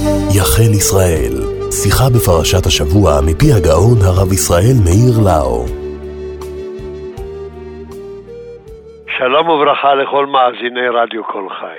יחל ישראל, שיחה בפרשת השבוע מפי הגאון הרב ישראל מאיר לאו. שלום וברכה לכל מאזיני רדיו כל חי.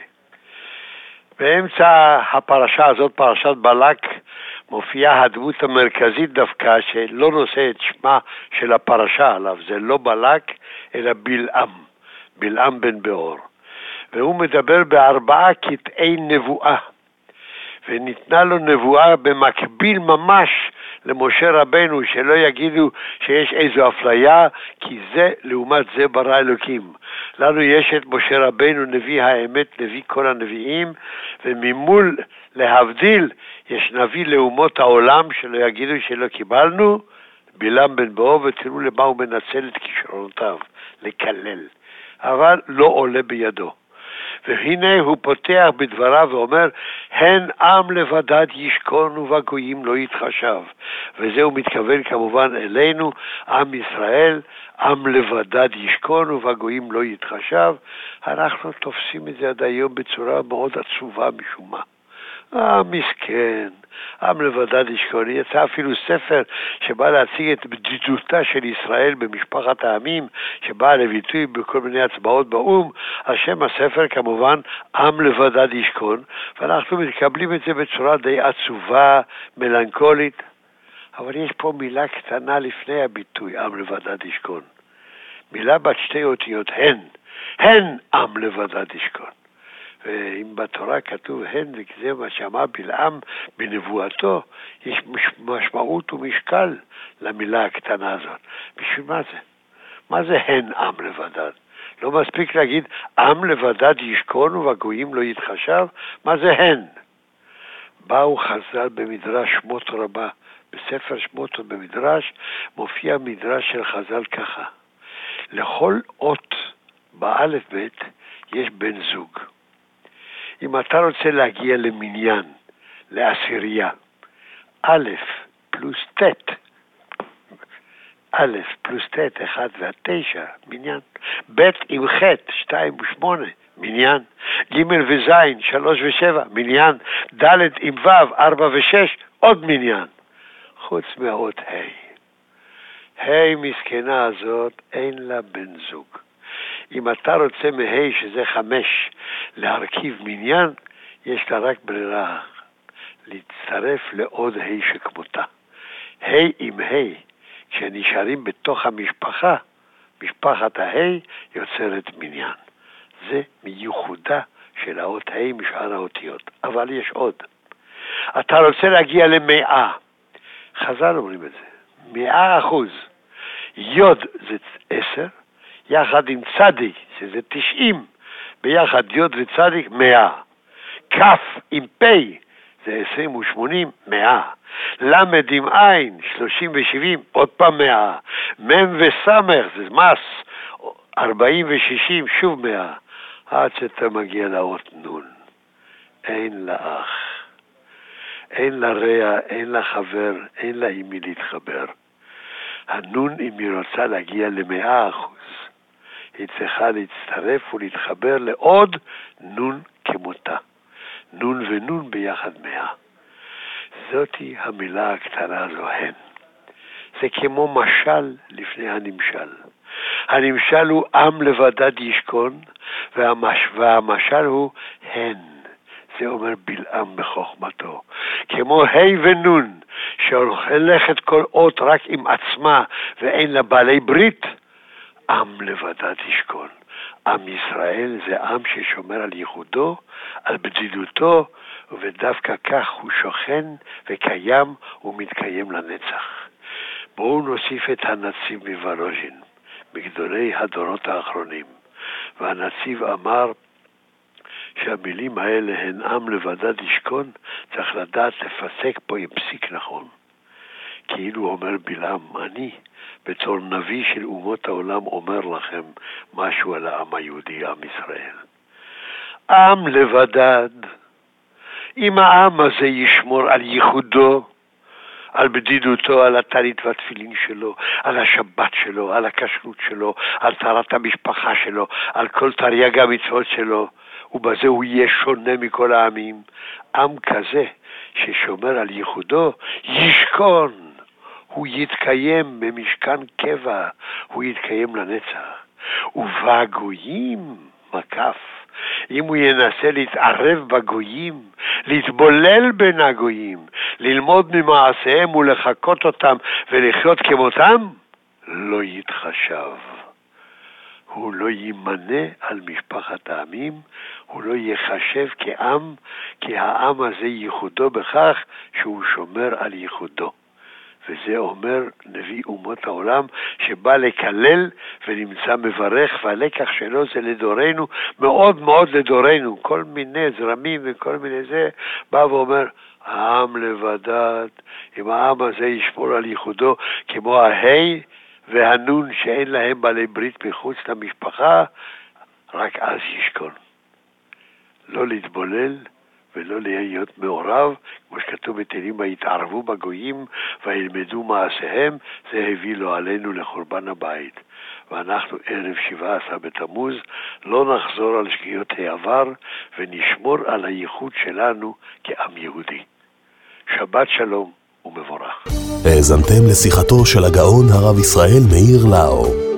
באמצע הפרשה הזאת, פרשת בלק, מופיעה הדמות המרכזית דווקא שלא נושא את שמה של הפרשה עליו. זה לא בלק אלא בלעם בן באור. והוא מדבר ב4 קטעי נבואה. וניתנה לו נבואה במקביל ממש למשה רבנו, שלא יגידו שיש איזו אפליה, כי זה לעומת זה ברא אלוקים. לנו יש את משה רבנו נביא האמת, נביא כל הנביאים, וממול להבדיל יש נביא לאומות העולם, שלא יגידו שלא קיבלנו, בלעם בן באור, ותראו למה הוא מנצל את כישרונותיו, לקלל. אבל לא עולה בידו. והנה הוא פותח בדבריו ואומר, הן עם לבדד ישכון ובגויים לא יתחשב. וזה הוא מתכוון כמובן אלינו, עם ישראל, עם לבדד ישכון ובגויים לא יתחשב. אנחנו תופסים את זה עד היום בצורה מאוד עצובה משום מה. מסכן, עם לבדד ישכון. יצא אפילו ספר שבא להציג את בדידותה של ישראל במשפחת העמים, שבא לביטוי בכל מיני הצבעות באום. על שם הספר כמובן עם לבדד ישכון, ואנחנו מתקבלים את זה בצורה די עצובה, מלנכולית. אבל יש פה מילה קטנה לפני הביטוי עם לבדד ישכון, מילה בת 2 אותיות, הן עם לבדד ישכון. ואם בתורה כתוב הן, וזה מה שאמר בלעם בנבואתו, יש משמעות ומשקל למילה הקטנה הזאת. בשביל מה זה? מה זה הן עם לבדד? לא מספיק להגיד עם לבדד ישכון ובגויים לא יתחשב? מה זה הן? באו חז"ל במדרש שמות רבה, בספר שמות במדרש מופיע מדרש של חז"ל ככה: לכל אות באלף בית יש בן זוג. אם אתה רוצה להגיע למניין, לעשירייה, א' פלוס ת', א' פלוס ת' 1 ו9, מניין. ב' עם ח' 2 ו8, מניין. ג' וז' 3 ו7, מניין. ד' עם ו' 4 ו6, עוד מניין. חוץ מהאות ה' מסכנה הזאת אין לה בן זוג. אם אתה רוצה מה' שזה 5 להרכיב מניין, יש לה רק ברירה, להצטרף לעוד ה' שכמותה. ה' עם ה', כשנשארים בתוך המשפחה, משפחת ה' יוצרת מניין. זה מיוחדה של האות ה' משאר האותיות. אבל יש עוד. אתה רוצה להגיע ל100, חז"ל אומרים את זה, 100%. יוד זה 10, יחד עם צדיק, שזה 90, ביחד יוד וצדיק 100. כף עם פי, זה 20 ו80, 100. למד עם עין, 30 ו70, עוד פעם 100. מם וסמך, זה מס, 40 ו60, שוב 100. עד שאתה מגיע לאות נון. אין לה אח, אין לה רע, אין לה חבר, אין לה עם מי להתחבר. הנון, אם היא רוצה להגיע ל100%, היא צריכה להצטרף ולהתחבר לעוד נון כמותה. נון ונון ביחד 100. זאתי המילה הקטנה הזו, הן. זה כמו משל לפני הנמשל. הנמשל הוא עם לבדד ישכון, והמשל הוא הן. זה אומר בלעם בחוכמתו. כמו ה' ונון, שהולכת כל אות רק עם עצמה ואין לה בעלי ברית, עם לבדד ישכון. עם ישראל זה עם ששומר על ייחודו, על בדידותו, ודווקא כך הוא שוכן וקיים ומתקיים לנצח. בואו נוסיף את הנציב מוולוז'ין, מגדולי הדורות האחרונים. והנציב אמר שהמילים האלה הן עם לבדד ישכון, צריך לדעת לפסק פה עם פסיק נכון. כאילו אומר בלעם, אני בתור נביא של אומות העולם אומר לכם משהו על העם היהודי, עם ישראל. עם לבדד, אם העם הזה ישמור על ייחודו, על בדידותו, על הטלית והתפילין שלו, על השבת שלו, על הכשרות שלו, על טהרת המשפחה שלו, על כל תרי"ג המצוות שלו, ובזה הוא יהיה שונה מכל העמים. עם כזה ששומר על ייחודו, ישכון. הוא יתקיים במשכן קבע, הוא יתקיים לנצח. ובגויים, מקף, אם הוא ינסה להתערב בגויים, להתבולל בין הגויים, ללמוד ממעשיהם ולחקות אותם ולחיות כמותם, לא יתחשב. הוא לא יימנה על משפחת העמים, הוא לא יחשב כעם, כי העם הזה ייחודו בכך שהוא שומר על ייחודו. וזה אומר נביא אומות העולם שבא לקלל ונמצא מברך, והלקח שלו זה לדורנו, מאוד מאוד לדורנו, כל מיני זרמים וכל מיני זה, בא ואומר, העם לבדד, אם העם הזה ישמור על ייחודו, כמו ההי והנון שאין להם בעלי ברית מחוץ למשפחה, רק אז ישכון. לא להתבולל ולא להיות מעורב, כמו שכתוב בתהילים, ויתערבו בגויים וילמדו מעשיהם, זה הביא לו עלינו לחורבן הבית. ואנחנו ערב 17 בתמוז לא נחזור על שגיאות העבר ונשמור על הייחוד שלנו כעם יהודי. שבת שלום ומבורך. האזנתם לשיחתו של הגאון הרב ישראל מאיר לאו.